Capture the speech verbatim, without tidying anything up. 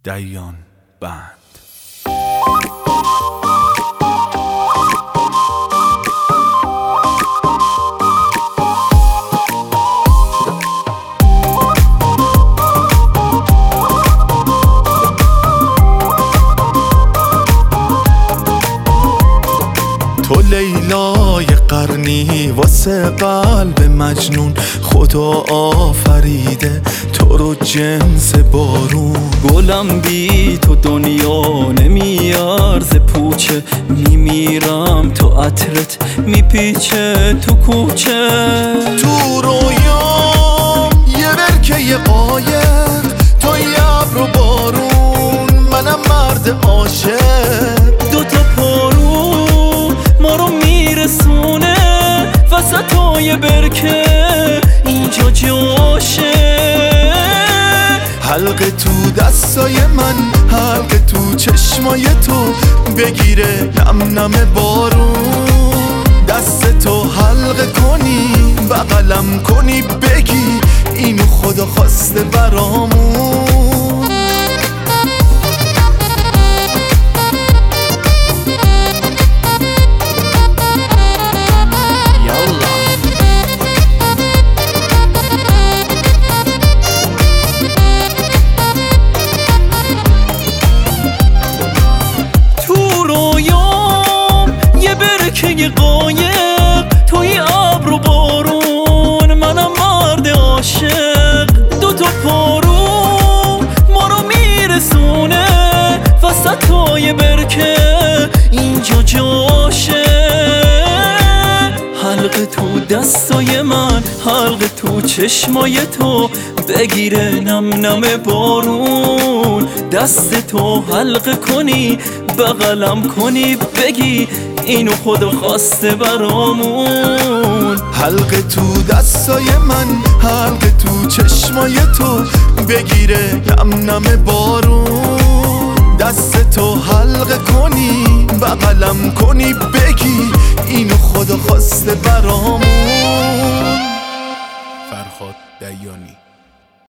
دیان بند. تو لیلای قرنی واسه قلب مجنون، خدا آفریده تو رو جنس بارون. گلم بی تو دنیا نمیارزه پوچه، میمیرم تو عطرت میپیچه تو کوچه. تو رویام یه برکه قایق، تو یه ابر و بارون، منم مرد عاشق. دو تا پارو ما رو میرسونه وسطای برکه، اینجا جاشه. حلقه تو دستای من، حلقه تو چشمای تو، بگیره نم نم بارون. دست تو حلقه کنی بغلم کنی، بگی اینو خدا خواسته برامون. که قایق توی ابر و بارون، منم مرد عاشق. دو تا پارو ما رو میرسونه وسطای برکه، اینجا جاشه. حلقه تو دستای من، حلقه تو چشمای تو، بگیره نم نم بارون. دست تو حلقه کنی بغلم کنی، بگی اینو خدا خواسته برامون. حلقه تو دستای من، حلقه تو چشمای تو، بگیره نم نم بارون. دست تو حلقه کنی بغلم کنی، بگی اینو خدا خواسته برامون. فرهاد دیانی.